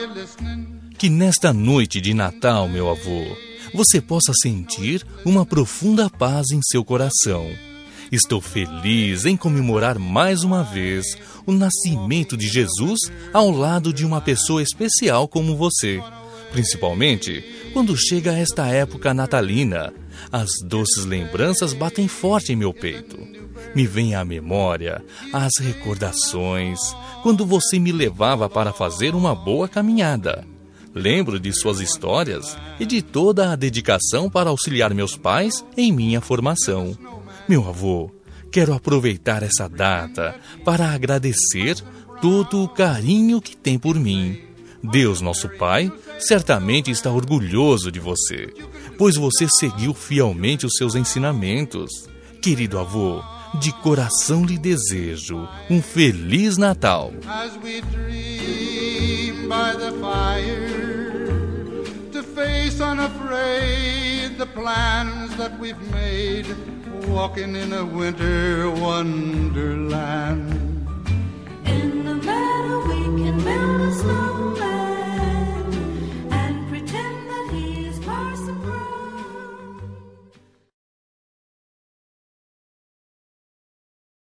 Que nesta noite de Natal, meu avô, você possa sentir uma profunda paz em seu coração. Estou feliz em comemorar mais uma vez o nascimento de Jesus ao lado de uma pessoa especial como você. Principalmente quando chega esta época natalina, as doces lembranças batem forte em meu peito. Me vem à memória as recordações quando você me levava para fazer uma boa caminhada. Lembro de suas histórias e de toda a dedicação para auxiliar meus pais em minha formação. Meu avô, quero aproveitar essa data para agradecer todo o carinho que tem por mim. Deus, nosso Pai, certamente está orgulhoso de você, pois você seguiu fielmente os seus ensinamentos. Querido avô, de coração lhe desejo um Feliz Natal. As we dream by the fire, to face unafraid the plans that we've made, walking in a winter wonderland.